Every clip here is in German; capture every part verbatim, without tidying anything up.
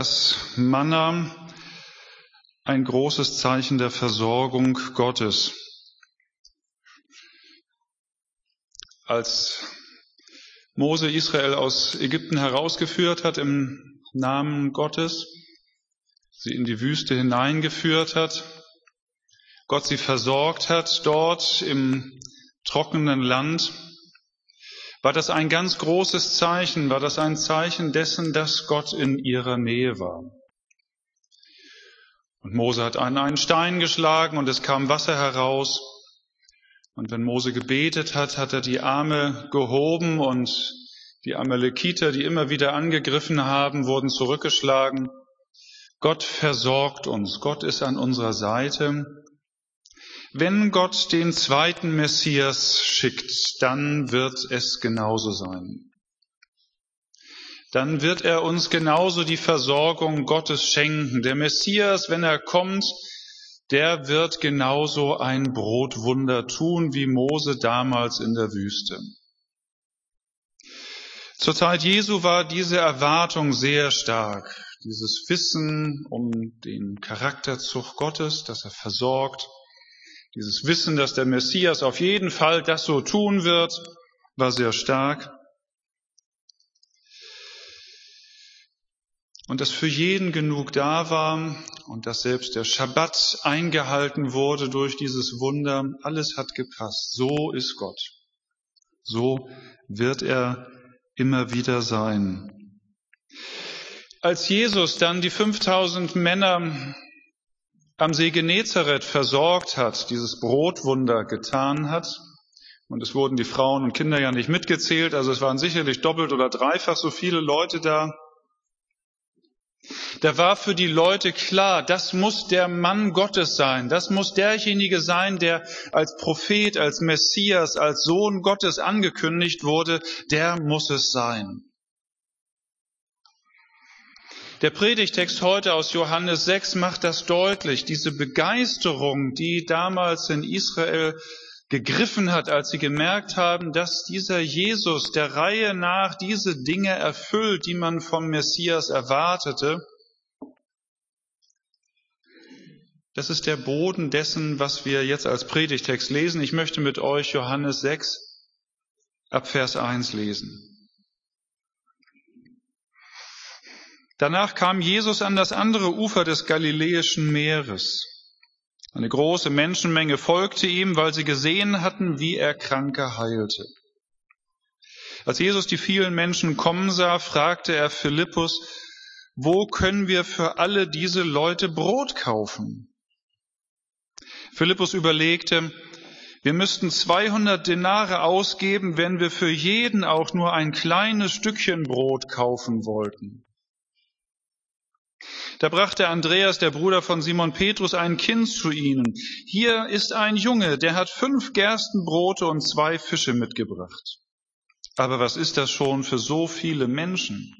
Das Manna, ein großes Zeichen der Versorgung Gottes. Als Mose Israel aus Ägypten herausgeführt hat im Namen Gottes, sie in die Wüste hineingeführt hat, Gott sie versorgt hat dort im trockenen Land, war das ein ganz großes Zeichen, war das ein Zeichen dessen, dass Gott in ihrer Nähe war. Und Mose hat an einen Stein geschlagen und es kam Wasser heraus. Und wenn Mose gebetet hat, hat er die Arme gehoben und die Amalekiter, die immer wieder angegriffen haben, wurden zurückgeschlagen. Gott versorgt uns, Gott ist an unserer Seite. Wenn Gott den zweiten Messias schickt, dann wird es genauso sein. Dann wird er uns genauso die Versorgung Gottes schenken. Der Messias, wenn er kommt, der wird genauso ein Brotwunder tun, wie Mose damals in der Wüste. Zur Zeit Jesu war diese Erwartung sehr stark. Dieses Wissen um den Charakterzug Gottes, dass er versorgt, dieses Wissen, dass der Messias auf jeden Fall das so tun wird, war sehr stark. Und dass für jeden genug da war und dass selbst der Schabbat eingehalten wurde durch dieses Wunder, alles hat gepasst. So ist Gott. So wird er immer wieder sein. Als Jesus dann die fünftausend Männer am See Genezareth versorgt hat, dieses Brotwunder getan hat, und es wurden die Frauen und Kinder ja nicht mitgezählt, also es waren sicherlich doppelt oder dreifach so viele Leute da, da war für die Leute klar, das muss der Mann Gottes sein, das muss derjenige sein, der als Prophet, als Messias, als Sohn Gottes angekündigt wurde, der muss es sein. Der Predigtext heute aus Johannes sechs macht das deutlich. Diese Begeisterung, die damals in Israel gegriffen hat, als sie gemerkt haben, dass dieser Jesus der Reihe nach diese Dinge erfüllt, die man vom Messias erwartete. Das ist der Boden dessen, was wir jetzt als Predigtext lesen. Ich möchte mit euch Johannes sechs ab Vers eins lesen. Danach kam Jesus an das andere Ufer des Galiläischen Meeres. Eine große Menschenmenge folgte ihm, weil sie gesehen hatten, wie er Kranke heilte. Als Jesus die vielen Menschen kommen sah, fragte er Philippus, wo können wir für alle diese Leute Brot kaufen? Philippus überlegte, wir müssten zweihundert Denare ausgeben, wenn wir für jeden auch nur ein kleines Stückchen Brot kaufen wollten. Da brachte Andreas, der Bruder von Simon Petrus, ein Kind zu ihnen. Hier ist ein Junge, der hat fünf Gerstenbrote und zwei Fische mitgebracht. Aber was ist das schon für so viele Menschen?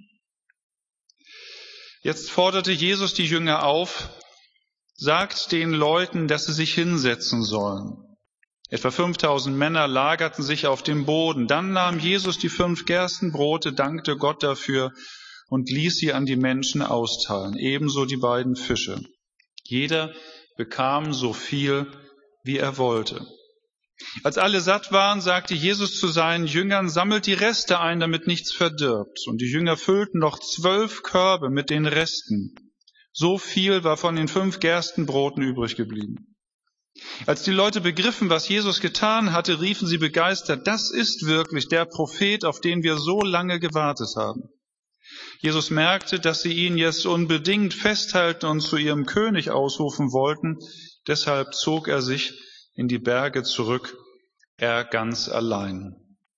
Jetzt forderte Jesus die Jünger auf, sagt den Leuten, dass sie sich hinsetzen sollen. Etwa fünftausend Männer lagerten sich auf dem Boden. Dann nahm Jesus die fünf Gerstenbrote, dankte Gott dafür und ließ sie an die Menschen austeilen, ebenso die beiden Fische. Jeder bekam so viel, wie er wollte. Als alle satt waren, sagte Jesus zu seinen Jüngern, sammelt die Reste ein, damit nichts verdirbt. Und die Jünger füllten noch zwölf Körbe mit den Resten. So viel war von den fünf Gerstenbroten übrig geblieben. Als die Leute begriffen, was Jesus getan hatte, riefen sie begeistert, das ist wirklich der Prophet, auf den wir so lange gewartet haben. Jesus merkte, dass sie ihn jetzt unbedingt festhalten und zu ihrem König ausrufen wollten. Deshalb zog er sich in die Berge zurück, er ganz allein.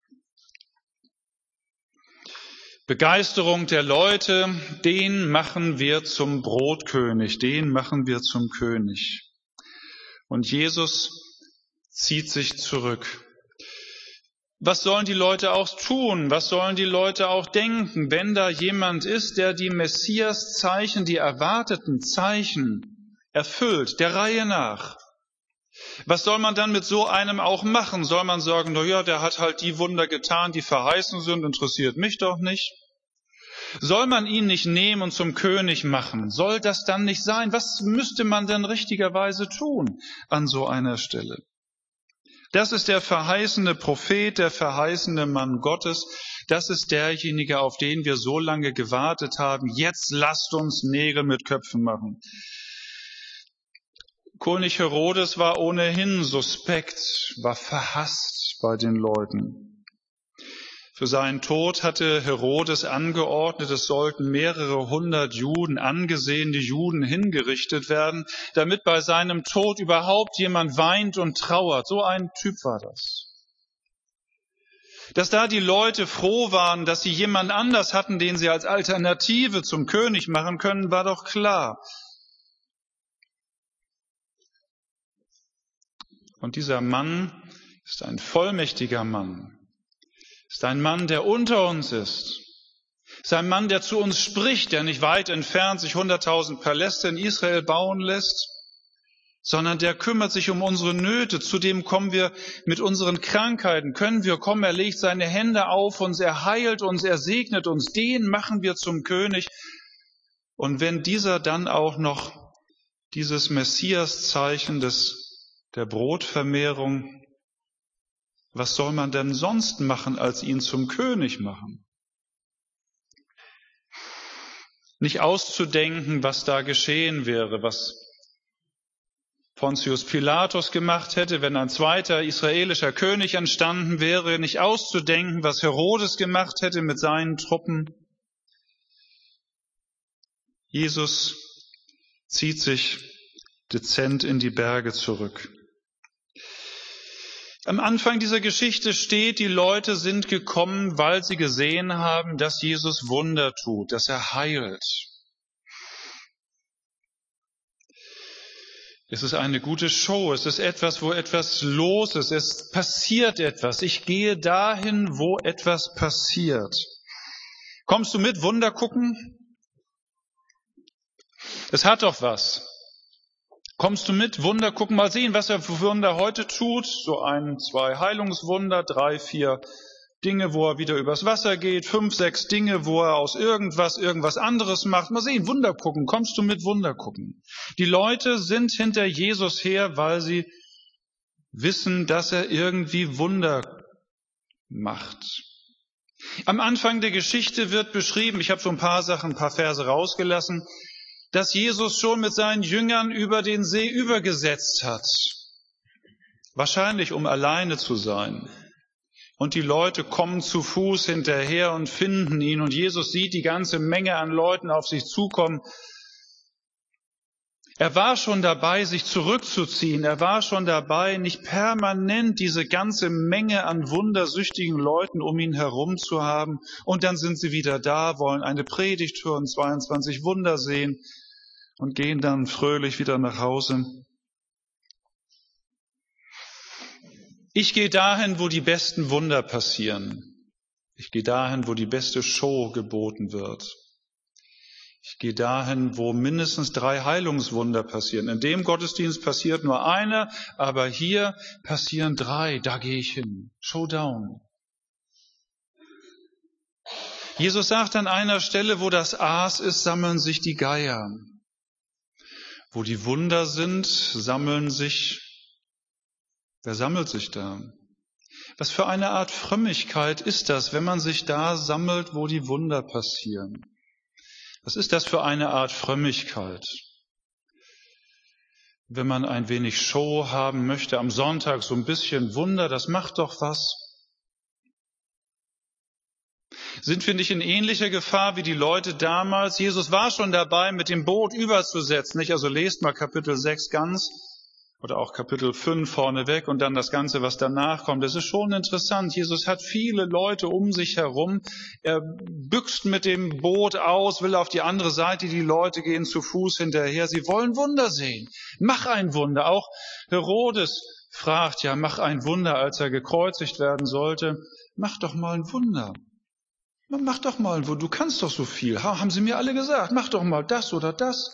Begeisterung der Leute, den machen wir zum Brotkönig, den machen wir zum König. Und Jesus zieht sich zurück. Was sollen die Leute auch tun? Was sollen die Leute auch denken, wenn da jemand ist, der die Messias-Zeichen, die erwarteten Zeichen erfüllt, der Reihe nach? Was soll man dann mit so einem auch machen? Soll man sagen, na ja, der hat halt die Wunder getan, die verheißen sind, interessiert mich doch nicht? Soll man ihn nicht nehmen und zum König machen? Soll das dann nicht sein? Was müsste man denn richtigerweise tun an so einer Stelle? Das ist der verheißene Prophet, der verheißene Mann Gottes. Das ist derjenige, auf den wir so lange gewartet haben. Jetzt lasst uns Nägel mit Köpfen machen. König Herodes war ohnehin suspekt, war verhasst bei den Leuten. Für seinen Tod hatte Herodes angeordnet, es sollten mehrere hundert Juden, angesehene Juden, hingerichtet werden, damit bei seinem Tod überhaupt jemand weint und trauert. So ein Typ war das. Dass da die Leute froh waren, dass sie jemand anders hatten, den sie als Alternative zum König machen können, war doch klar. Und dieser Mann ist ein vollmächtiger Mann. Ist ein Mann, der unter uns ist. Ist ein Mann, der zu uns spricht, der nicht weit entfernt sich hunderttausend Paläste in Israel bauen lässt, sondern der kümmert sich um unsere Nöte. Zudem kommen wir mit unseren Krankheiten, können wir kommen, er legt seine Hände auf uns, er heilt uns, er segnet uns, den machen wir zum König. Und wenn dieser dann auch noch dieses Messiaszeichen des, der Brotvermehrung, was soll man denn sonst machen, als ihn zum König machen? Nicht auszudenken, was da geschehen wäre, was Pontius Pilatus gemacht hätte, wenn ein zweiter israelischer König entstanden wäre, nicht auszudenken, was Herodes gemacht hätte mit seinen Truppen. Jesus zieht sich dezent in die Berge zurück. Am Anfang dieser Geschichte steht, die Leute sind gekommen, weil sie gesehen haben, dass Jesus Wunder tut, dass er heilt. Es ist eine gute Show, es ist etwas, wo etwas los ist, es passiert etwas. Ich gehe dahin, wo etwas passiert. Kommst du mit, Wunder gucken? Es hat doch was. Kommst du mit? Wunder gucken, mal sehen, was er für Wunder heute tut. So ein, zwei Heilungswunder, drei, vier Dinge, wo er wieder übers Wasser geht, fünf, sechs Dinge, wo er aus irgendwas irgendwas anderes macht. Mal sehen, Wunder gucken. Kommst du mit? Wunder gucken. Die Leute sind hinter Jesus her, weil sie wissen, dass er irgendwie Wunder macht. Am Anfang der Geschichte wird beschrieben, ich habe so ein paar Sachen, ein paar Verse rausgelassen, dass Jesus schon mit seinen Jüngern über den See übergesetzt hat. Wahrscheinlich, um alleine zu sein. Und die Leute kommen zu Fuß hinterher und finden ihn. Und Jesus sieht die ganze Menge an Leuten auf sich zukommen. Er war schon dabei, sich zurückzuziehen. Er war schon dabei, nicht permanent diese ganze Menge an wundersüchtigen Leuten um ihn herum zu haben. Und dann sind sie wieder da, wollen eine Predigt hören, zweiundzwanzig Wunder sehen. Und gehen dann fröhlich wieder nach Hause. Ich gehe dahin, wo die besten Wunder passieren. Ich gehe dahin, wo die beste Show geboten wird. Ich gehe dahin, wo mindestens drei Heilungswunder passieren. In dem Gottesdienst passiert nur einer, aber hier passieren drei. Da gehe ich hin. Showdown. Jesus sagt an einer Stelle, wo das Aas ist, sammeln sich die Geier. Wo die Wunder sind, sammeln sich, wer sammelt sich da? Was für eine Art Frömmigkeit ist das, wenn man sich da sammelt, wo die Wunder passieren? Was ist das für eine Art Frömmigkeit? Wenn man ein wenig Show haben möchte, am Sonntag so ein bisschen Wunder, das macht doch was. Sind wir nicht in ähnlicher Gefahr wie die Leute damals? Jesus war schon dabei, mit dem Boot überzusetzen. Nicht? Also lest mal Kapitel sechs ganz oder auch Kapitel fünf vorneweg und dann das Ganze, was danach kommt. Das ist schon interessant. Jesus hat viele Leute um sich herum. Er büxt mit dem Boot aus, will auf die andere Seite. Die Leute gehen zu Fuß hinterher. Sie wollen Wunder sehen. Mach ein Wunder. Auch Herodes fragt ja, mach ein Wunder, als er gekreuzigt werden sollte. Mach doch mal ein Wunder. Mach doch mal, du kannst doch so viel. Haben sie mir alle gesagt. Mach doch mal das oder das.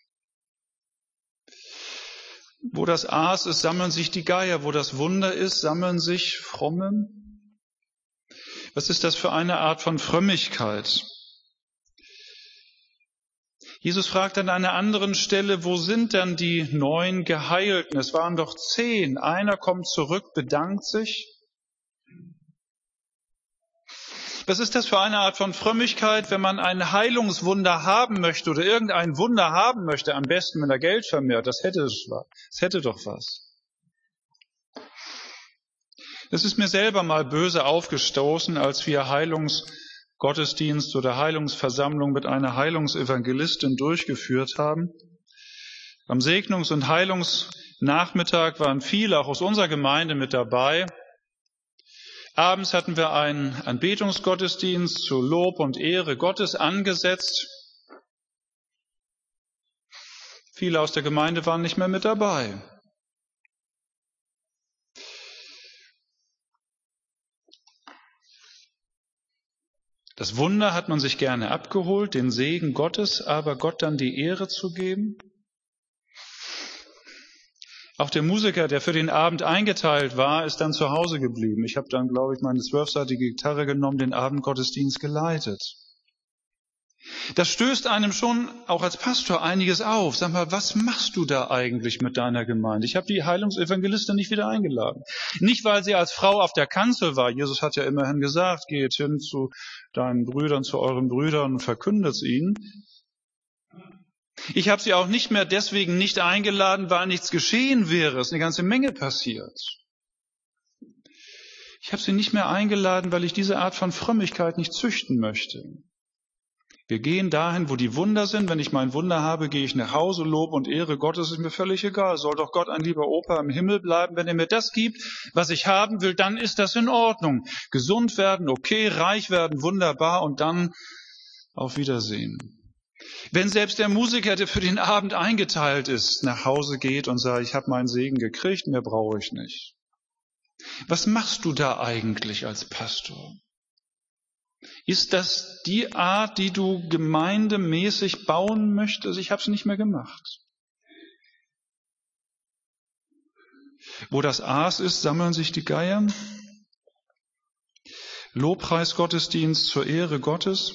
Wo das Aas ist, sammeln sich die Geier. Wo das Wunder ist, sammeln sich Fromme. Was ist das für eine Art von Frömmigkeit? Jesus fragt an einer anderen Stelle, wo sind denn die neun Geheilten? Es waren doch zehn. Einer kommt zurück, bedankt sich. Was ist das für eine Art von Frömmigkeit, wenn man ein Heilungswunder haben möchte oder irgendein Wunder haben möchte, am besten, wenn er Geld vermehrt? Das hätte, das hätte doch was. Das ist mir selber mal böse aufgestoßen, als wir Heilungsgottesdienst oder Heilungsversammlung mit einer Heilungsevangelistin durchgeführt haben. Am Segnungs- und Heilungsnachmittag waren viele auch aus unserer Gemeinde mit dabei. Abends hatten wir einen Anbetungsgottesdienst zu Lob und Ehre Gottes angesetzt. Viele aus der Gemeinde waren nicht mehr mit dabei. Das Wunder hat man sich gerne abgeholt, den Segen Gottes, aber Gott dann die Ehre zu geben. Auch der Musiker, der für den Abend eingeteilt war, ist dann zu Hause geblieben. Ich habe dann, glaube ich, meine zwölfseitige Gitarre genommen, den Abendgottesdienst geleitet. Das stößt einem schon auch als Pastor einiges auf. Sag mal, was machst du da eigentlich mit deiner Gemeinde? Ich habe die Heilungsevangelistin nicht wieder eingeladen. Nicht, weil sie als Frau auf der Kanzel war. Jesus hat ja immerhin gesagt, geht hin zu deinen Brüdern, zu euren Brüdern und verkündet es ihnen. Ich habe sie auch nicht mehr deswegen nicht eingeladen, weil nichts geschehen wäre. Es ist eine ganze Menge passiert. Ich habe sie nicht mehr eingeladen, weil ich diese Art von Frömmigkeit nicht züchten möchte. Wir gehen dahin, wo die Wunder sind. Wenn ich mein Wunder habe, gehe ich nach Hause. Lob und Ehre Gottes ist mir völlig egal. Soll doch Gott ein lieber Opa im Himmel bleiben. Wenn er mir das gibt, was ich haben will, dann ist das in Ordnung. Gesund werden, okay, reich werden, wunderbar und dann auf Wiedersehen. Wenn selbst der Musiker, der für den Abend eingeteilt ist, nach Hause geht und sagt, ich habe meinen Segen gekriegt, mehr brauche ich nicht. Was machst du da eigentlich als Pastor? Ist das die Art, die du gemeindemäßig bauen möchtest? Ich habe es nicht mehr gemacht. Wo das Aas ist, sammeln sich die Geier. Lobpreisgottesdienst zur Ehre Gottes.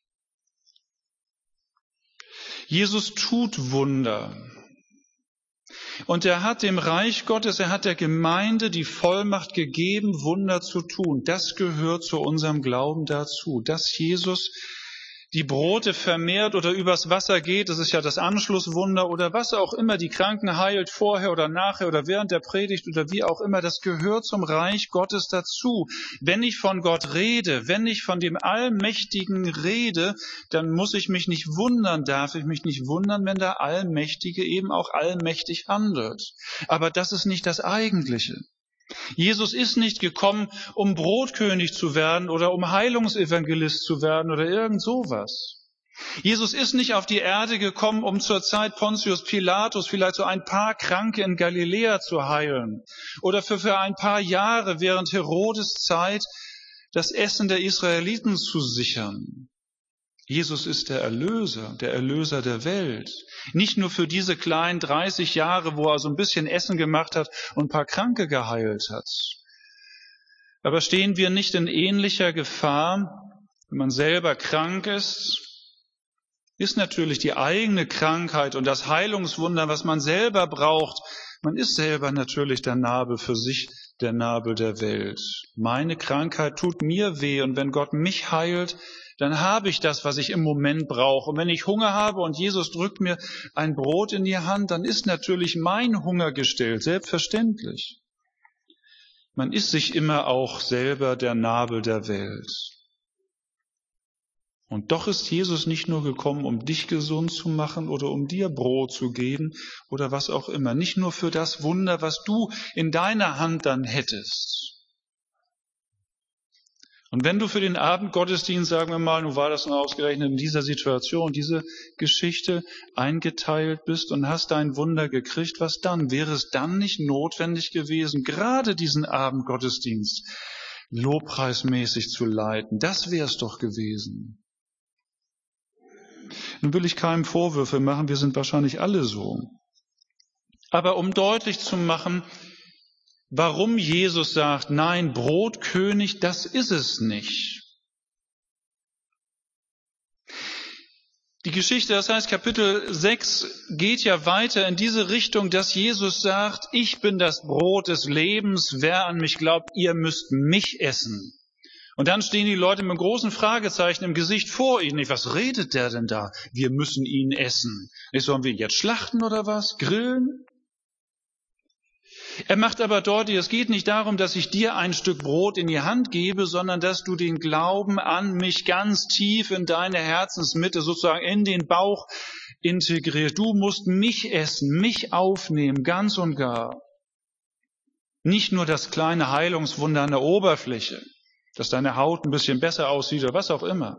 Jesus tut Wunder. Und er hat dem Reich Gottes, er hat der Gemeinde die Vollmacht gegeben, Wunder zu tun. Das gehört zu unserem Glauben dazu. Dass Jesus die Brote vermehrt oder übers Wasser geht, das ist ja das Anschlusswunder oder was auch immer, die Kranken heilt vorher oder nachher oder während der Predigt oder wie auch immer, das gehört zum Reich Gottes dazu. Wenn ich von Gott rede, wenn ich von dem Allmächtigen rede, dann muss ich mich nicht wundern, darf ich mich nicht wundern, wenn der Allmächtige eben auch allmächtig handelt. Aber das ist nicht das Eigentliche. Jesus ist nicht gekommen, um Brotkönig zu werden oder um Heilungsevangelist zu werden oder irgend sowas. Jesus ist nicht auf die Erde gekommen, um zur Zeit Pontius Pilatus vielleicht so ein paar Kranke in Galiläa zu heilen oder für, für ein paar Jahre während Herodes Zeit das Essen der Israeliten zu sichern. Jesus ist der Erlöser, der Erlöser der Welt. Nicht nur für diese kleinen dreißig Jahre, wo er so ein bisschen Essen gemacht hat und ein paar Kranke geheilt hat. Aber stehen wir nicht in ähnlicher Gefahr, wenn man selber krank ist? Ist natürlich die eigene Krankheit und das Heilungswunder, was man selber braucht. Man ist selber natürlich der Nabel für sich, der Nabel der Welt. Meine Krankheit tut mir weh und wenn Gott mich heilt, dann habe ich das, was ich im Moment brauche. Und wenn ich Hunger habe und Jesus drückt mir ein Brot in die Hand, dann ist natürlich mein Hunger gestillt, selbstverständlich. Man ist sich immer auch selber der Nabel der Welt. Und doch ist Jesus nicht nur gekommen, um dich gesund zu machen oder um dir Brot zu geben oder was auch immer. Nicht nur für das Wunder, was du in deiner Hand dann hättest. Und wenn du für den Abendgottesdienst, sagen wir mal, nun war das nur ausgerechnet in dieser Situation, diese Geschichte eingeteilt bist und hast dein Wunder gekriegt, was dann? Wäre es dann nicht notwendig gewesen, gerade diesen Abendgottesdienst lobpreismäßig zu leiten? Das wäre es doch gewesen. Nun will ich keinem Vorwürfe machen, wir sind wahrscheinlich alle so. Aber um deutlich zu machen, warum Jesus sagt, nein, Brotkönig, das ist es nicht. Die Geschichte, das heißt Kapitel sechs, geht ja weiter in diese Richtung, dass Jesus sagt, ich bin das Brot des Lebens, wer an mich glaubt, ihr müsst mich essen. Und dann stehen die Leute mit großen Fragezeichen im Gesicht vor ihnen. Was redet der denn da? Wir müssen ihn essen. Sollen wir jetzt schlachten oder was? Grillen? Er macht aber deutlich, es geht nicht darum, dass ich dir ein Stück Brot in die Hand gebe, sondern dass du den Glauben an mich ganz tief in deine Herzensmitte, sozusagen in den Bauch integrierst. Du musst mich essen, mich aufnehmen, ganz und gar. Nicht nur das kleine Heilungswunder an der Oberfläche, dass deine Haut ein bisschen besser aussieht oder was auch immer.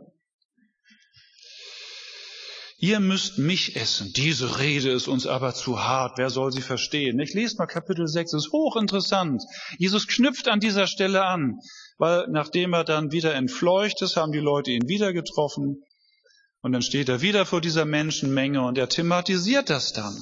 Ihr müsst mich essen. Diese Rede ist uns aber zu hart. Wer soll sie verstehen? Ich lese mal Kapitel sechs. Es ist hochinteressant. Jesus knüpft an dieser Stelle an, weil nachdem er dann wieder entfleucht ist, haben die Leute ihn wieder getroffen. Und dann steht er wieder vor dieser Menschenmenge und er thematisiert das dann.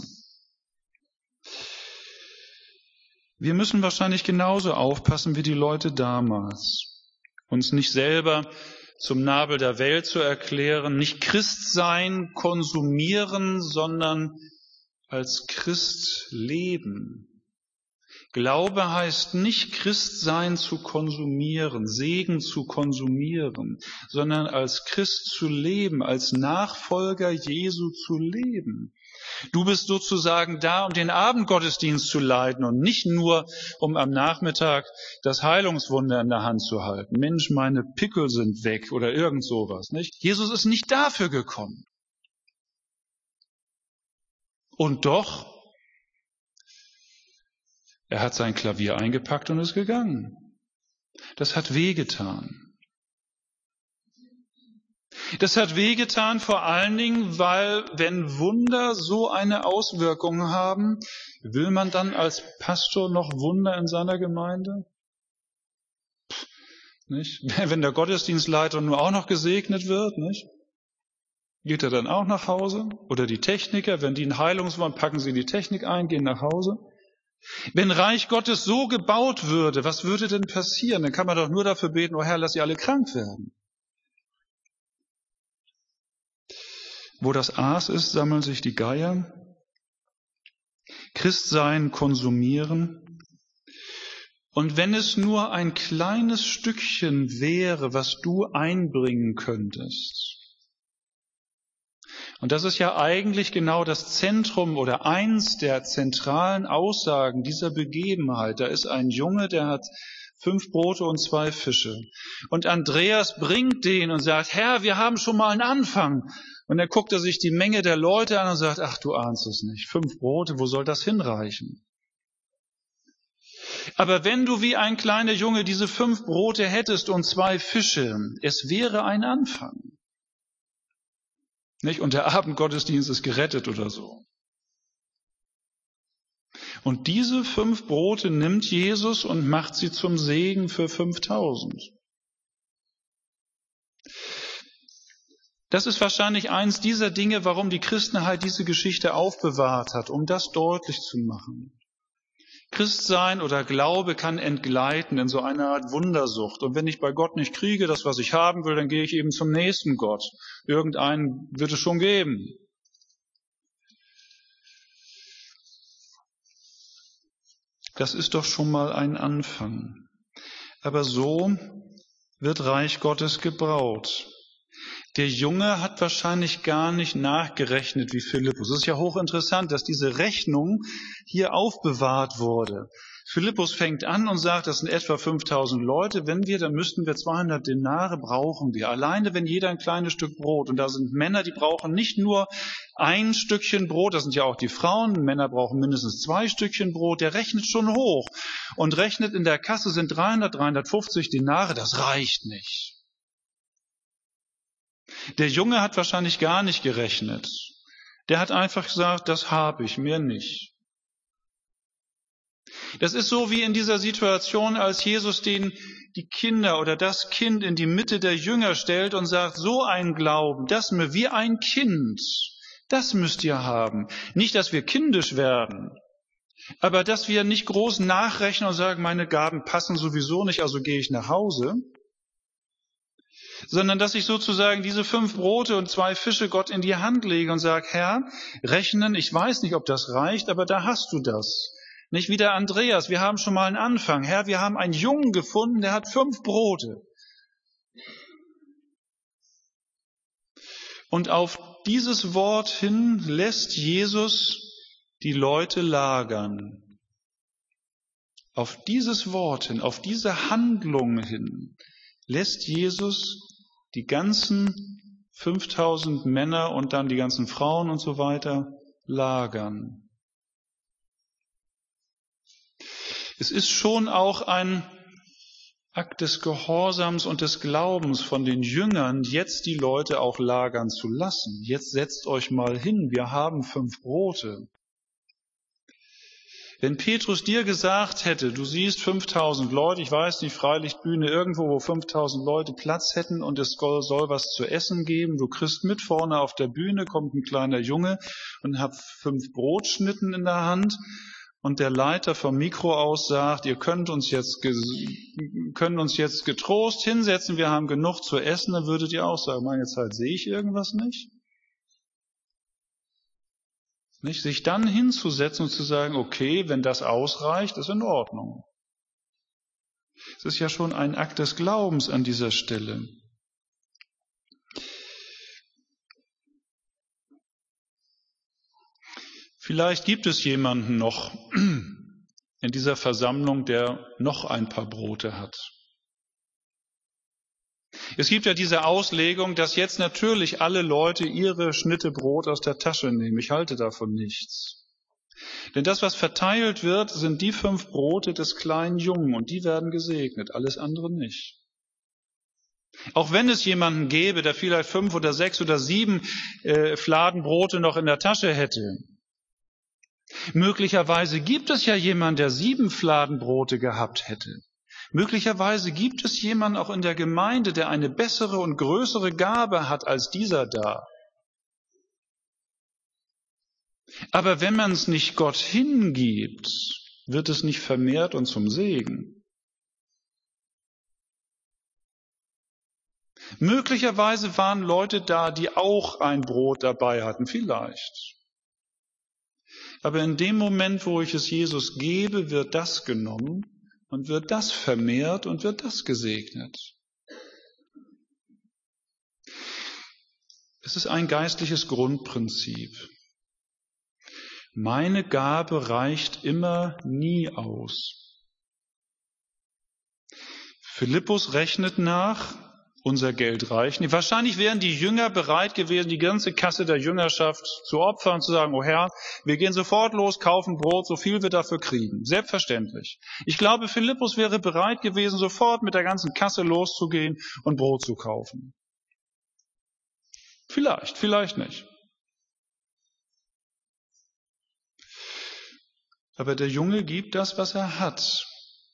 Wir müssen wahrscheinlich genauso aufpassen wie die Leute damals. Uns nicht selber zum Nabel der Welt zu erklären, nicht Christ sein, konsumieren, sondern als Christ leben. Glaube heißt nicht Christ sein zu konsumieren, Segen zu konsumieren, sondern als Christ zu leben, als Nachfolger Jesu zu leben. Du bist sozusagen da, um den Abendgottesdienst zu leiten und nicht nur, um am Nachmittag das Heilungswunder in der Hand zu halten. Mensch, meine Pickel sind weg oder irgend sowas, nicht? Jesus ist nicht dafür gekommen. Und doch, er hat sein Klavier eingepackt und ist gegangen. Das hat wehgetan. Das hat wehgetan vor allen Dingen, weil wenn Wunder so eine Auswirkung haben, will man dann als Pastor noch Wunder in seiner Gemeinde? Pff, nicht? Wenn der Gottesdienstleiter nur auch noch gesegnet wird, nicht? Geht er dann auch nach Hause? Oder die Techniker, wenn die einen Heilungswunder, packen sie die Technik ein, gehen nach Hause? Wenn Reich Gottes so gebaut würde, was würde denn passieren? Dann kann man doch nur dafür beten, oh Herr, lass sie alle krank werden. Wo das Aas ist, sammeln sich die Geier. Christsein konsumieren. Und wenn es nur ein kleines Stückchen wäre, was du einbringen könntest. Und das ist ja eigentlich genau das Zentrum oder eins der zentralen Aussagen dieser Begebenheit. Da ist ein Junge, der hat fünf Brote und zwei Fische. Und Andreas bringt den und sagt, Herr, wir haben schon mal einen Anfang. Und dann guckt er sich die Menge der Leute an und sagt, ach, du ahnst es nicht. Fünf Brote, wo soll das hinreichen? Aber wenn du wie ein kleiner Junge diese fünf Brote hättest und zwei Fische, es wäre ein Anfang. Nicht? Und der Abendgottesdienst ist gerettet oder so. Und diese fünf Brote nimmt Jesus und macht sie zum Segen für fünftausend. Das ist wahrscheinlich eins dieser Dinge, warum die Christenheit diese Geschichte aufbewahrt hat, um das deutlich zu machen. Christsein oder Glaube kann entgleiten in so eine Art Wundersucht. Und wenn ich bei Gott nicht kriege, das, was ich haben will, dann gehe ich eben zum nächsten Gott. Irgendeinen wird es schon geben. Das ist doch schon mal ein Anfang. Aber so wird Reich Gottes gebraut. Der Junge hat wahrscheinlich gar nicht nachgerechnet wie Philippus. Es ist ja hochinteressant, dass diese Rechnung hier aufbewahrt wurde. Philippus fängt an und sagt, das sind etwa fünftausend Leute. Wenn wir, dann müssten wir zweihundert Denare brauchen wir. Alleine, wenn jeder ein kleines Stück Brot. Und da sind Männer, die brauchen nicht nur ein Stückchen Brot, das sind ja auch die Frauen. Männer brauchen mindestens zwei Stückchen Brot. Der rechnet schon hoch und rechnet, in der Kasse sind dreihundert, dreihundertfünfzig Denare. Das reicht nicht. Der Junge hat wahrscheinlich gar nicht gerechnet. Der hat einfach gesagt, das habe ich, mehr nicht. Das ist so wie in dieser Situation, als Jesus den, die Kinder oder das Kind in die Mitte der Jünger stellt und sagt, so ein Glauben, das mir wie ein Kind, das müsst ihr haben. Nicht, dass wir kindisch werden, aber dass wir nicht groß nachrechnen und sagen, meine Gaben passen sowieso nicht, also gehe ich nach Hause. sondern dass ich sozusagen diese fünf Brote und zwei Fische Gott in die Hand lege und sage, Herr, rechnen, ich weiß nicht, ob das reicht, aber da hast du das. Nicht wie der Andreas, wir haben schon mal einen Anfang. Herr, wir haben einen Jungen gefunden, der hat fünf Brote. Und auf dieses Wort hin lässt Jesus die Leute lagern. Auf dieses Wort hin, auf diese Handlung hin, lässt Jesus die ganzen fünftausend Männer und dann die ganzen Frauen und so weiter lagern. Es ist schon auch ein Akt des Gehorsams und des Glaubens von den Jüngern, jetzt die Leute auch lagern zu lassen. Jetzt setzt euch mal hin, wir haben fünf Brote. Wenn Petrus dir gesagt hätte, du siehst fünftausend Leute, ich weiß nicht, Freilichtbühne irgendwo, wo fünftausend Leute Platz hätten und es soll was zu essen geben, du kriegst mit, vorne auf der Bühne kommt ein kleiner Junge und hat fünf Brotschnitten in der Hand und der Leiter vom Mikro aus sagt, ihr könnt uns jetzt, können uns jetzt getrost hinsetzen, wir haben genug zu essen, dann würdet ihr auch sagen, meine Zeit sehe ich irgendwas nicht? Nicht? Sich dann hinzusetzen und zu sagen, okay, wenn das ausreicht, ist in Ordnung. Es ist ja schon ein Akt des Glaubens an dieser Stelle. Vielleicht gibt es jemanden noch in dieser Versammlung, der noch ein paar Brote hat. Es gibt ja diese Auslegung, dass jetzt natürlich alle Leute ihre Schnitte Brot aus der Tasche nehmen. Ich halte davon nichts. Denn das, was verteilt wird, sind die fünf Brote des kleinen Jungen und die werden gesegnet, alles andere nicht. Auch wenn es jemanden gäbe, der vielleicht fünf oder sechs oder sieben äh, Fladen Brote noch in der Tasche hätte. Möglicherweise gibt es ja jemanden, der sieben Fladen Brote gehabt hätte. Möglicherweise gibt es jemanden auch in der Gemeinde, der eine bessere und größere Gabe hat als dieser da. Aber wenn man es nicht Gott hingibt, wird es nicht vermehrt und zum Segen. Möglicherweise waren Leute da, die auch ein Brot dabei hatten, vielleicht. Aber in dem Moment, wo ich es Jesus gebe, wird das genommen. Und wird das vermehrt und wird das gesegnet. Es ist ein geistliches Grundprinzip. Meine Gabe reicht immer nie aus. Philippus rechnet nach, unser Geld reicht nicht. Wahrscheinlich wären die Jünger bereit gewesen, die ganze Kasse der Jüngerschaft zu opfern, zu sagen, oh Herr, wir gehen sofort los, kaufen Brot, so viel wir dafür kriegen. Selbstverständlich. Ich glaube, Philippus wäre bereit gewesen, sofort mit der ganzen Kasse loszugehen und Brot zu kaufen. Vielleicht, vielleicht nicht. Aber der Junge gibt das, was er hat.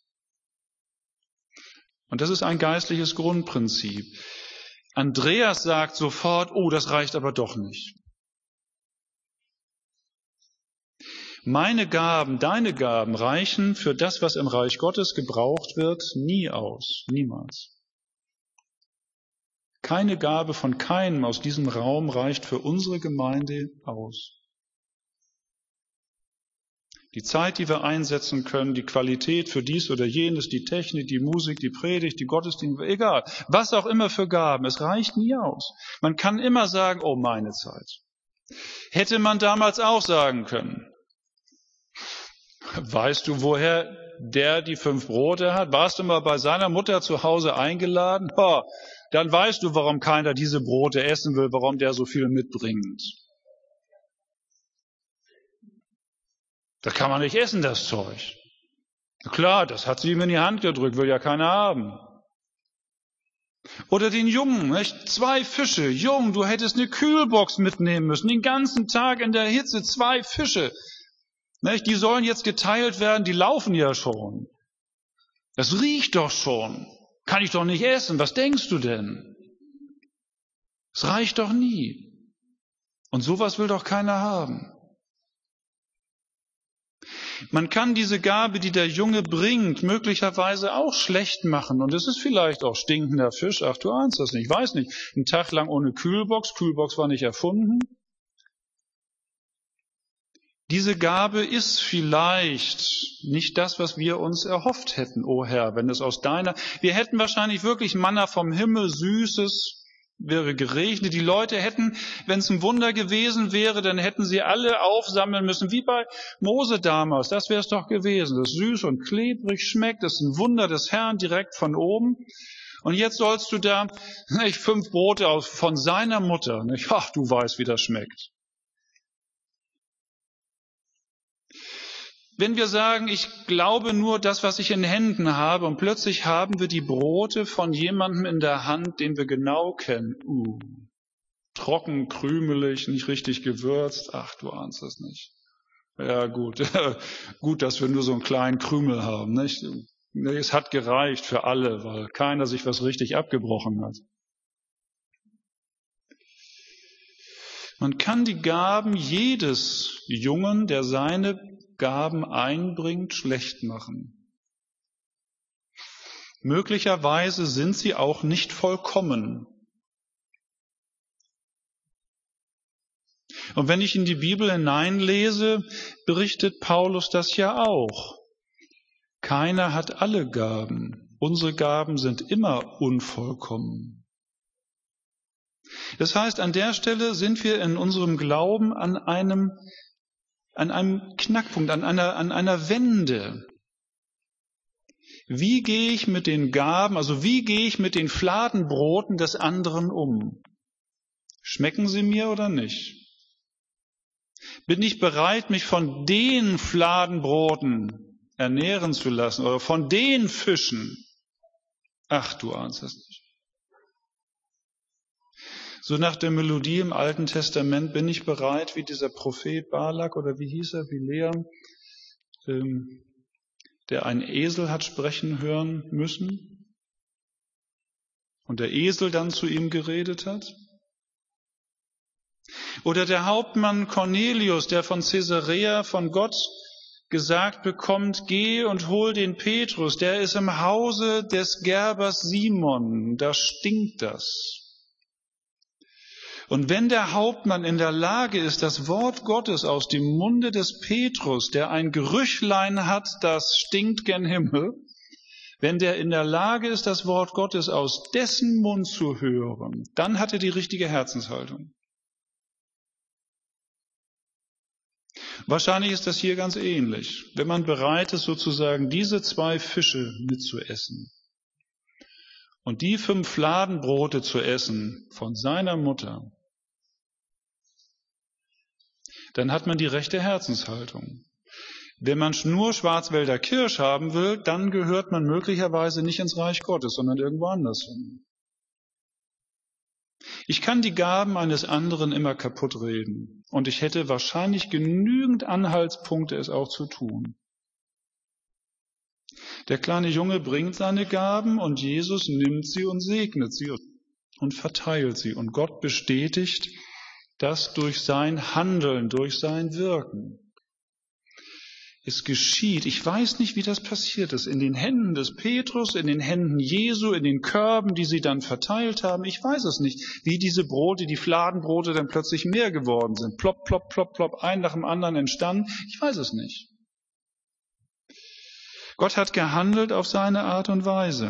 Und das ist ein geistliches Grundprinzip. Andreas sagt sofort, oh, das reicht aber doch nicht. Meine Gaben, deine Gaben reichen für das, was im Reich Gottes gebraucht wird, nie aus. Niemals. Keine Gabe von keinem aus diesem Raum reicht für unsere Gemeinde aus. Die Zeit, die wir einsetzen können, die Qualität für dies oder jenes, die Technik, die Musik, die Predigt, die Gottesdienste, egal, was auch immer für Gaben, es reicht nie aus. Man kann immer sagen, oh, meine Zeit. Hätte man damals auch sagen können. Weißt du, woher der die fünf Brote hat? Warst du mal bei seiner Mutter zu Hause eingeladen? Oh, dann weißt du, warum keiner diese Brote essen will, warum der so viel mitbringt. Das kann man nicht essen, das Zeug. Klar, das hat sie ihm in die Hand gedrückt, will ja keiner haben. Oder den Jungen, nicht? Zwei Fische. Jung, du hättest eine Kühlbox mitnehmen müssen, den ganzen Tag in der Hitze, zwei Fische. Nicht? Die sollen jetzt geteilt werden, die laufen ja schon. Das riecht doch schon. Kann ich doch nicht essen, was denkst du denn? Es reicht doch nie. Und sowas will doch keiner haben. Man kann diese Gabe, die der Junge bringt, möglicherweise auch schlecht machen. Und es ist vielleicht auch stinkender Fisch. Ach, du ahnst das nicht. Ich weiß nicht. Einen Tag lang ohne Kühlbox. Kühlbox war nicht erfunden. Diese Gabe ist vielleicht nicht das, was wir uns erhofft hätten, o Herr, wenn es aus deiner... Wir hätten wahrscheinlich wirklich Manna vom Himmel, Süßes, wäre geregnet. Die Leute hätten, wenn es ein Wunder gewesen wäre, dann hätten sie alle aufsammeln müssen, wie bei Mose damals. Das wäre es doch gewesen. Das süß und klebrig schmeckt. Das ist ein Wunder des Herrn direkt von oben. Und jetzt sollst du da nicht, fünf Brote aus, von seiner Mutter. Nicht? Ach, du weißt, wie das schmeckt. Wenn wir sagen, ich glaube nur das, was ich in Händen habe, und plötzlich haben wir die Brote von jemandem in der Hand, den wir genau kennen. Uh, trocken, krümelig, nicht richtig gewürzt. Ach, du ahnst es nicht. Ja, gut. Gut, dass wir nur so einen kleinen Krümel haben, nicht? Es hat gereicht für alle, weil keiner sich was richtig abgebrochen hat. Man kann die Gaben jedes Jungen, der seine Gaben einbringt, schlecht machen. Möglicherweise sind sie auch nicht vollkommen. Und wenn ich in die Bibel hineinlese, berichtet Paulus das ja auch. Keiner hat alle Gaben. Unsere Gaben sind immer unvollkommen. Das heißt, an der Stelle sind wir in unserem Glauben an einem an einem Knackpunkt, an einer, an einer Wende. Wie gehe ich mit den Gaben, also wie gehe ich mit den Fladenbroten des anderen um? Schmecken sie mir oder nicht? Bin ich bereit, mich von den Fladenbroten ernähren zu lassen oder von den Fischen? Ach, du ahnst es nicht. So nach der Melodie im Alten Testament bin ich bereit, wie dieser Prophet Balak oder wie hieß er, Bileam, ähm, der einen Esel hat sprechen hören müssen und der Esel dann zu ihm geredet hat. Oder der Hauptmann Cornelius, der von Caesarea von Gott gesagt bekommt, geh und hol den Petrus, der ist im Hause des Gerbers Simon, da stinkt das. Und wenn der Hauptmann in der Lage ist, das Wort Gottes aus dem Munde des Petrus, der ein Gerüchlein hat, das stinkt gen Himmel, wenn der in der Lage ist, das Wort Gottes aus dessen Mund zu hören, dann hat er die richtige Herzenshaltung. Wahrscheinlich ist das hier ganz ähnlich. Wenn man bereit ist, sozusagen diese zwei Fische mitzuessen und die fünf Fladenbrote zu essen von seiner Mutter, dann hat man die rechte Herzenshaltung. Wenn man nur Schwarzwälder Kirsch haben will, dann gehört man möglicherweise nicht ins Reich Gottes, sondern irgendwo anders hin. Ich kann die Gaben eines anderen immer kaputt reden und ich hätte wahrscheinlich genügend Anhaltspunkte, es auch zu tun. Der kleine Junge bringt seine Gaben und Jesus nimmt sie und segnet sie und verteilt sie. Und Gott bestätigt das durch sein Handeln, durch sein Wirken. Es geschieht, ich weiß nicht, wie das passiert ist, in den Händen des Petrus, in den Händen Jesu, in den Körben, die sie dann verteilt haben. Ich weiß es nicht, wie diese Brote, die Fladenbrote dann plötzlich mehr geworden sind. Plopp, plopp, plopp, plopp, ein nach dem anderen entstanden. Ich weiß es nicht. Gott hat gehandelt auf seine Art und Weise.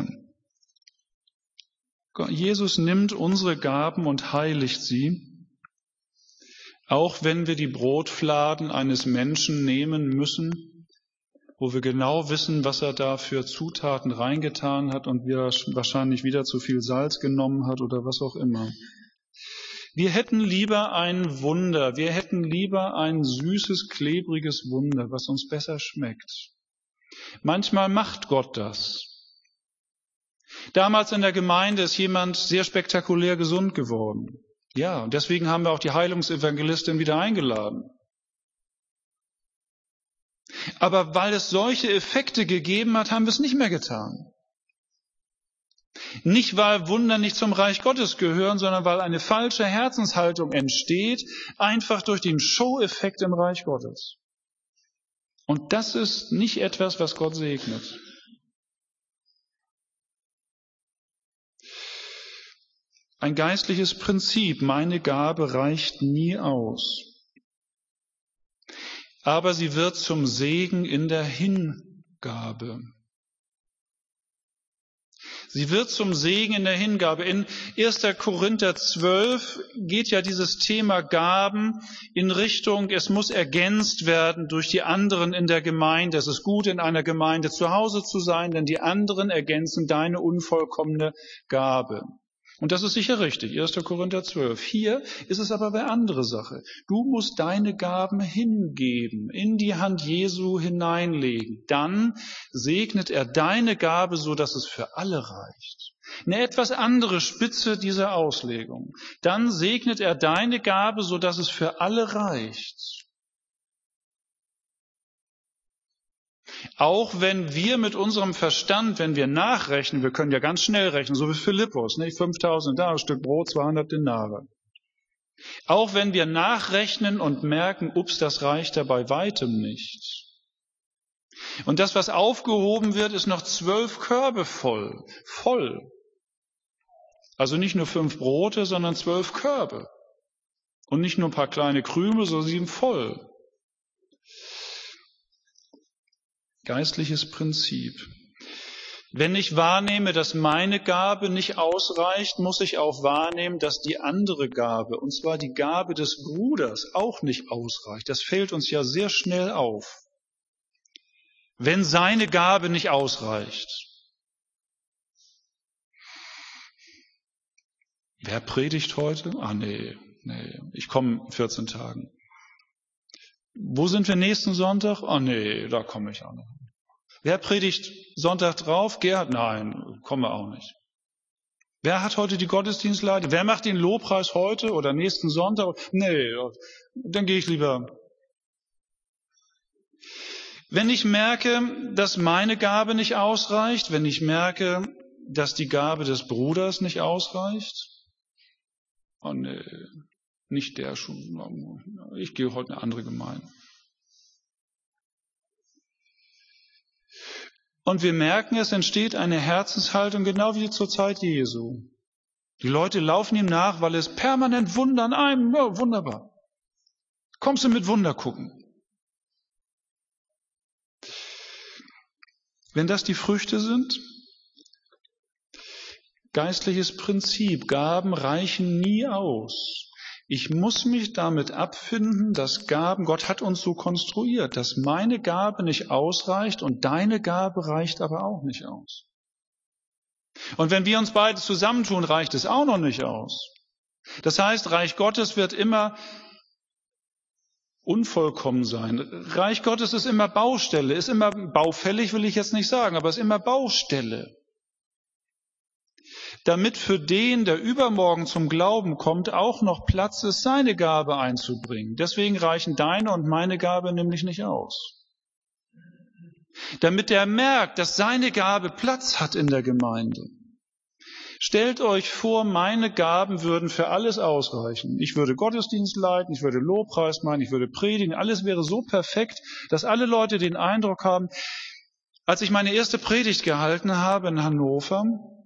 Jesus nimmt unsere Gaben und heiligt sie, auch wenn wir die Brotfladen eines Menschen nehmen müssen, wo wir genau wissen, was er da für Zutaten reingetan hat und wir wahrscheinlich wieder zu viel Salz genommen hat oder was auch immer. Wir hätten lieber ein Wunder, wir hätten lieber ein süßes, klebriges Wunder, was uns besser schmeckt. Manchmal macht Gott das. Damals in der Gemeinde ist jemand sehr spektakulär gesund geworden. Ja, und deswegen haben wir auch die Heilungsevangelistin wieder eingeladen. Aber weil es solche Effekte gegeben hat, haben wir es nicht mehr getan. Nicht, weil Wunder nicht zum Reich Gottes gehören, sondern weil eine falsche Herzenshaltung entsteht, einfach durch den Show-Effekt im Reich Gottes. Und das ist nicht etwas, was Gott segnet. Ein geistliches Prinzip, meine Gabe reicht nie aus. Aber sie wird zum Segen in der Hingabe. Sie wird zum Segen in der Hingabe. In erster Korinther zwölf geht ja dieses Thema Gaben in Richtung, es muss ergänzt werden durch die anderen in der Gemeinde. Es ist gut, in einer Gemeinde zu Hause zu sein, denn die anderen ergänzen deine unvollkommene Gabe. Und das ist sicher richtig, erster Korinther zwölf. Hier ist es aber eine andere Sache. Du musst deine Gaben hingeben, in die Hand Jesu hineinlegen. Dann segnet er deine Gabe, so dass es für alle reicht. Eine etwas andere Spitze dieser Auslegung. Dann segnet er deine Gabe, so dass es für alle reicht. Auch wenn wir mit unserem Verstand, wenn wir nachrechnen, wir können ja ganz schnell rechnen, so wie Philippus, nicht? fünftausend da, ein Stück Brot, zweihundert Denare. Auch wenn wir nachrechnen und merken, ups, das reicht ja bei weitem nicht. Und das, was aufgehoben wird, ist noch zwölf Körbe voll. Voll. Also nicht nur fünf Brote, sondern zwölf Körbe. Und nicht nur ein paar kleine Krümel, sondern sieben voll. Geistliches Prinzip. Wenn ich wahrnehme, dass meine Gabe nicht ausreicht, muss ich auch wahrnehmen, dass die andere Gabe, und zwar die Gabe des Bruders, auch nicht ausreicht. Das fällt uns ja sehr schnell auf. Wenn seine Gabe nicht ausreicht. Wer predigt heute? Ah, nee, nee, ich komme in vierzehn Tagen. Wo sind wir nächsten Sonntag? Ah, nee, da komme ich auch nicht. Wer predigt Sonntag drauf? Gerhard? Nein, komme auch nicht. Wer hat heute die Gottesdienstleitung? Wer macht den Lobpreis heute oder nächsten Sonntag? Nee, dann gehe ich lieber. Wenn ich merke, dass meine Gabe nicht ausreicht, wenn ich merke, dass die Gabe des Bruders nicht ausreicht, oh nee, nicht der schon, ich gehe heute in eine andere Gemeinde. Und wir merken, es entsteht eine Herzenshaltung, genau wie zur Zeit Jesu. Die Leute laufen ihm nach, weil es permanent Wunder an einem, ja, wunderbar. Kommst du mit Wunder gucken? Wenn das die Früchte sind, geistliches Prinzip, Gaben reichen nie aus. Ich muss mich damit abfinden, dass Gaben, Gott hat uns so konstruiert, dass meine Gabe nicht ausreicht und deine Gabe reicht aber auch nicht aus. Und wenn wir uns beide zusammentun, reicht es auch noch nicht aus. Das heißt, Reich Gottes wird immer unvollkommen sein. Reich Gottes ist immer Baustelle, ist immer baufällig, will ich jetzt nicht sagen, aber ist immer Baustelle. Damit für den, der übermorgen zum Glauben kommt, auch noch Platz ist, seine Gabe einzubringen. Deswegen reichen deine und meine Gabe nämlich nicht aus. Damit er merkt, dass seine Gabe Platz hat in der Gemeinde. Stellt euch vor, meine Gaben würden für alles ausreichen. Ich würde Gottesdienst leiten, ich würde Lobpreis machen, ich würde predigen. Alles wäre so perfekt, dass alle Leute den Eindruck haben, als ich meine erste Predigt gehalten habe in Hannover,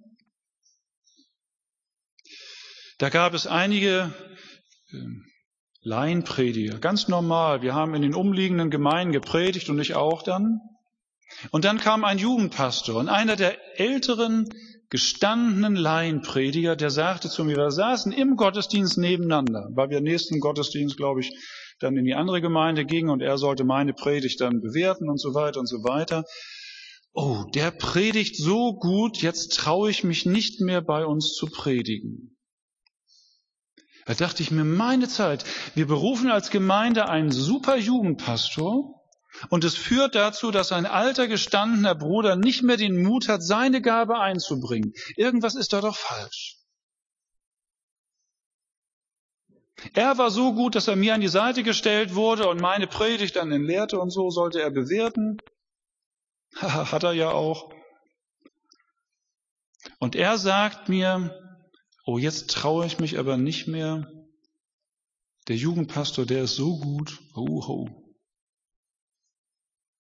da gab es einige äh, Laienprediger, ganz normal. Wir haben in den umliegenden Gemeinden gepredigt und ich auch dann. Und dann kam ein Jugendpastor und einer der älteren, gestandenen Laienprediger, der sagte zu mir, wir saßen im Gottesdienst nebeneinander, weil wir nächsten Gottesdienst, glaube ich, dann in die andere Gemeinde gingen und er sollte meine Predigt dann bewerten und so weiter und so weiter. Oh, der predigt so gut, jetzt traue ich mich nicht mehr bei uns zu predigen. Da dachte ich mir, meine Zeit, wir berufen als Gemeinde einen super Jugendpastor und es führt dazu, dass ein alter, gestandener Bruder nicht mehr den Mut hat, seine Gabe einzubringen. Irgendwas ist da doch falsch. Er war so gut, dass er mir an die Seite gestellt wurde und meine Predigt dann lehrte und so sollte er bewerten. Hat er ja auch. Und er sagt mir, oh, jetzt traue ich mich aber nicht mehr. Der Jugendpastor, der ist so gut. Oh, oh.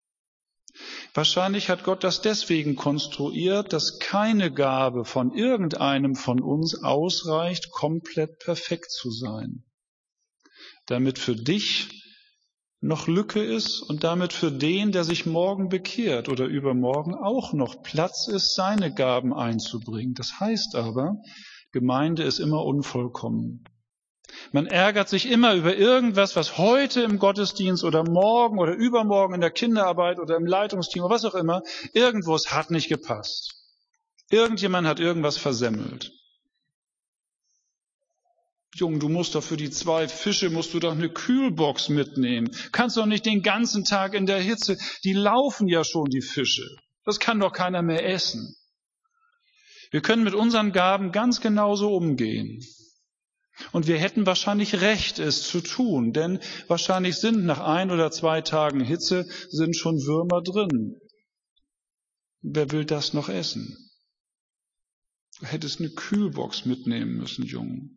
Wahrscheinlich hat Gott das deswegen konstruiert, dass keine Gabe von irgendeinem von uns ausreicht, komplett perfekt zu sein. Damit für dich noch Lücke ist und damit für den, der sich morgen bekehrt oder übermorgen, auch noch Platz ist, seine Gaben einzubringen. Das heißt aber, Gemeinde ist immer unvollkommen. Man ärgert sich immer über irgendwas, was heute im Gottesdienst oder morgen oder übermorgen in der Kinderarbeit oder im Leitungsteam oder was auch immer, irgendwo, es hat nicht gepasst. Irgendjemand hat irgendwas versemmelt. Junge, du musst doch für die zwei Fische, musst du doch eine Kühlbox mitnehmen. Kannst doch nicht den ganzen Tag in der Hitze, die laufen ja schon, die Fische. Das kann doch keiner mehr essen. Wir können mit unseren Gaben ganz genauso umgehen. Und wir hätten wahrscheinlich Recht, es zu tun, denn wahrscheinlich sind nach ein oder zwei Tagen Hitze sind schon Würmer drin. Wer will das noch essen? Du hättest eine Kühlbox mitnehmen müssen, Junge.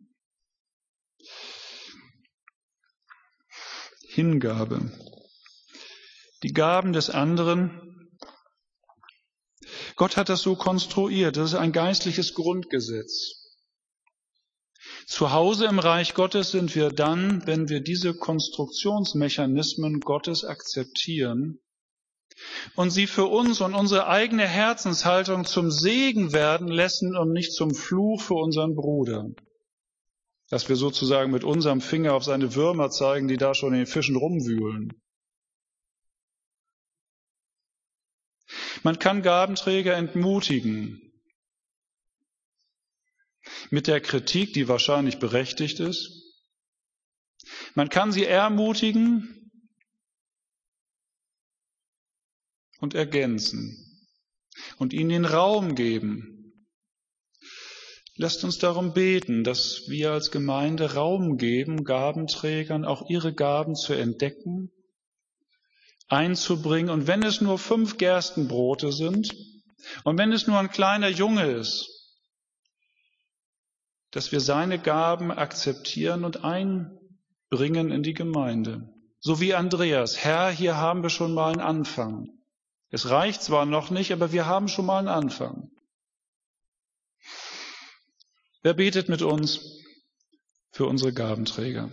Hingabe. Die Gaben des anderen. Gott hat das so konstruiert. Das ist ein geistliches Grundgesetz. Zu Hause im Reich Gottes sind wir dann, wenn wir diese Konstruktionsmechanismen Gottes akzeptieren und sie für uns und unsere eigene Herzenshaltung zum Segen werden lassen und nicht zum Fluch für unseren Bruder. Dass wir sozusagen mit unserem Finger auf seine Würmer zeigen, die da schon in den Fischen rumwühlen. Man kann Gabenträger entmutigen. Mit der Kritik, die wahrscheinlich berechtigt ist. Man kann sie ermutigen und ergänzen und ihnen den Raum geben. Lasst uns darum beten, dass wir als Gemeinde Raum geben, Gabenträgern auch ihre Gaben zu entdecken, einzubringen. Und wenn es nur fünf Gerstenbrote sind und wenn es nur ein kleiner Junge ist, dass wir seine Gaben akzeptieren und einbringen in die Gemeinde. So wie Andreas. Herr, hier haben wir schon mal einen Anfang. Es reicht zwar noch nicht, aber wir haben schon mal einen Anfang. Wer betet mit uns für unsere Gabenträger?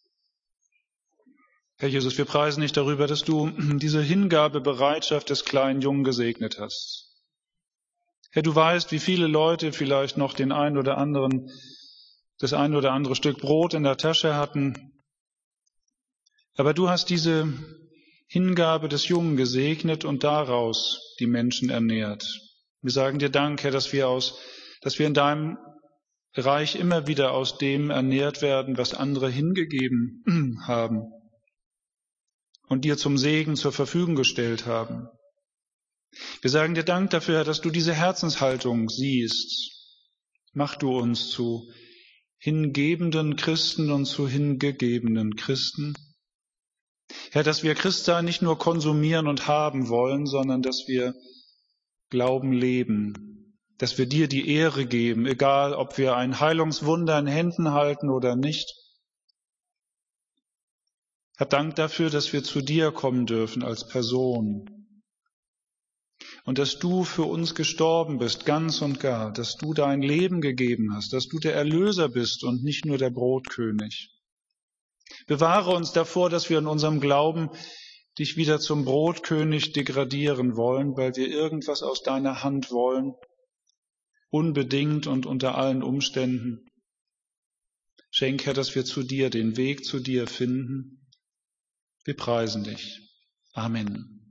Herr Jesus, wir preisen dich darüber, dass du diese Hingabebereitschaft des kleinen Jungen gesegnet hast. Herr, du weißt, wie viele Leute vielleicht noch den ein oder anderen, das ein oder andere Stück Brot in der Tasche hatten. Aber du hast diese Hingabe des Jungen gesegnet und daraus die Menschen ernährt. Wir sagen dir Dank, Herr, dass wir aus, dass wir in deinem Reich immer wieder aus dem ernährt werden, was andere hingegeben haben und dir zum Segen zur Verfügung gestellt haben. Wir sagen dir Dank dafür, Herr, dass du diese Herzenshaltung siehst. Mach du uns zu hingebenden Christen und zu hingegebenen Christen. Herr, dass wir Christsein nicht nur konsumieren und haben wollen, sondern dass wir Glauben leben, dass wir dir die Ehre geben, egal ob wir ein Heilungswunder in Händen halten oder nicht. Herr, Dank dafür, dass wir zu dir kommen dürfen als Person. Und dass du für uns gestorben bist, ganz und gar, dass du dein Leben gegeben hast, dass du der Erlöser bist und nicht nur der Brotkönig. Bewahre uns davor, dass wir in unserem Glauben dich wieder zum Brotkönig degradieren wollen, weil wir irgendwas aus deiner Hand wollen, unbedingt und unter allen Umständen. Schenk, Herr, dass wir zu dir, den Weg zu dir finden. Wir preisen dich. Amen.